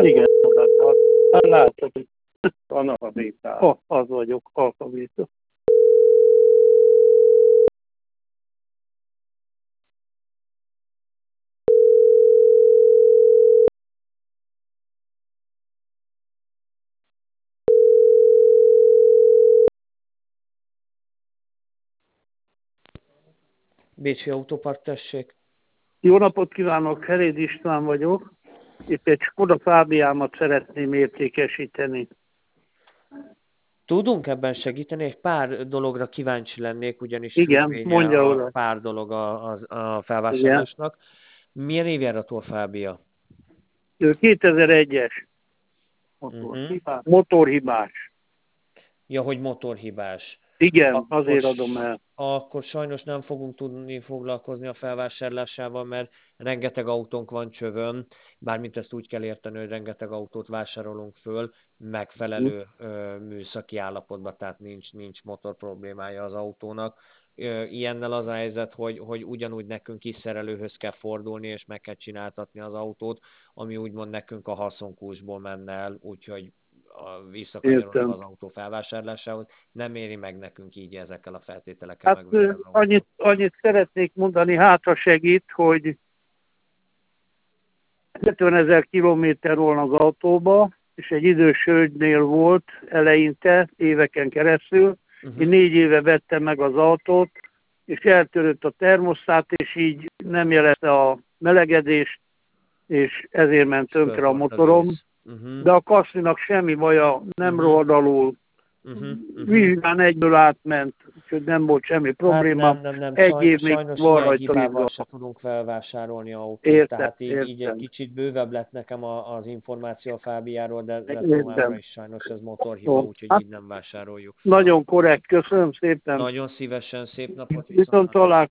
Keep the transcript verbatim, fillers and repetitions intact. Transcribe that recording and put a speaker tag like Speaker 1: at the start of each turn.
Speaker 1: Igen, hát, hát látod, hogy analfabétál. Ha, az vagyok, alfabéta.
Speaker 2: Bécsi Autópark, tessék.
Speaker 1: Jó napot kívánok, Heréd István vagyok. Itt egy Skoda Fábiámat szeretném értékesíteni.
Speaker 2: Tudunk ebben segíteni? Egy pár dologra kíváncsi lennék, ugyanis
Speaker 1: Igen,
Speaker 2: függvénye
Speaker 1: mondja
Speaker 2: a
Speaker 1: oda.
Speaker 2: pár dolog a, a, a
Speaker 1: Igen.
Speaker 2: felvásárlásnak. Milyen évjáratú a Fábia?
Speaker 1: Ő kétezer-egyes. Motor.
Speaker 2: Uh-huh.
Speaker 1: Motorhibás.
Speaker 2: Ja, hogy motorhibás.
Speaker 1: Igen,
Speaker 2: Akkor,
Speaker 1: azért adom el.
Speaker 2: akkor sajnos nem fogunk tudni foglalkozni a felvásárlásával, mert rengeteg autónk van csövön, bármint ezt úgy kell érteni, hogy rengeteg autót vásárolunk föl, megfelelő ö, műszaki állapotban, tehát nincs, nincs motor problémája az autónak. Ö, ilyennel az a helyzet, hogy, hogy ugyanúgy nekünk is szerelőhöz kell fordulni, és meg kell csináltatni az autót, ami úgymond nekünk a haszonkulcsból menne el, úgyhogy visszakanyarodva az autó felvásárlásához, nem éri meg nekünk így ezekkel a feltételekkel
Speaker 1: Hát
Speaker 2: megvenni az autót.
Speaker 1: Annyit, annyit szeretnék mondani, hátra segít, hogy hetvenezer kilométer volna az autóba, és egy idős hölgynél volt eleinte, éveken keresztül. Uh-huh. Én négy éve vettem meg az autót, és eltörött a termosztát, és így nem jelezte a melegedést, és ezért ment tönkre a motorom. Uh-huh. De a kaszninak semmi baja, nem uh-huh. rohad alul. Uh-huh. Uh-huh. Vizsgán egyből átment, úgyhogy nem volt semmi probléma.
Speaker 2: Hát nem, nem, nem.
Speaker 1: Egy
Speaker 2: Sajnos,
Speaker 1: év még
Speaker 2: sajnos
Speaker 1: van
Speaker 2: ilyen
Speaker 1: rajta
Speaker 2: hibával se tudunk felvásárolni autót,
Speaker 1: értem,
Speaker 2: tehát így,
Speaker 1: értem.
Speaker 2: így egy kicsit bővebb lett nekem a, az információ a Fábiáról, de, de továbbra is sajnos ez motorhiba, úgyhogy hát, így nem vásároljuk fel.
Speaker 1: Nagyon korrekt, köszönöm szépen.
Speaker 2: Nagyon szívesen, szép napot,
Speaker 1: viszont találkozunk.